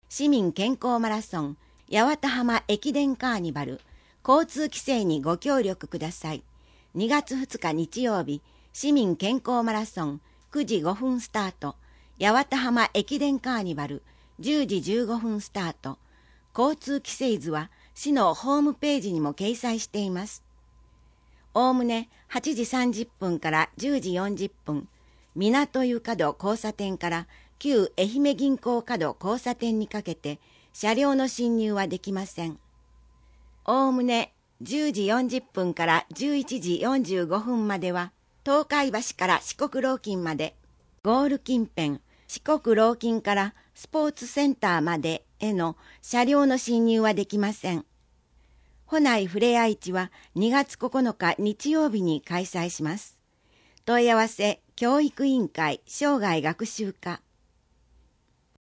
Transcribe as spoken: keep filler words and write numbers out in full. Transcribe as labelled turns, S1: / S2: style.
S1: 市民健康マラソン八幡浜駅伝カーニバル交通規制にご協力ください。にがつふつか日曜日、市民健康マラソンくじごふんスタート、八幡浜駅伝カーニバルじゅうじじゅうごふんスタート。交通規制図は市のホームページにも掲載しています。おおむねはちじさんじゅっぷんからじゅうじよんじゅっぷん、港湯角交差点から旧愛媛銀行角交差点にかけて車両の進入はできません。おおむねじゅうじよんじゅっぷんからじゅういちじよんじゅうごふんまでは東海橋から四国ローキンまで、ゴール近辺、四国ローキンからスポーツセンターまでへの車両の進入はできません。保内ふれあい市はにがつここのか日曜日に開催します。問い合わせ教育委員会生涯学習課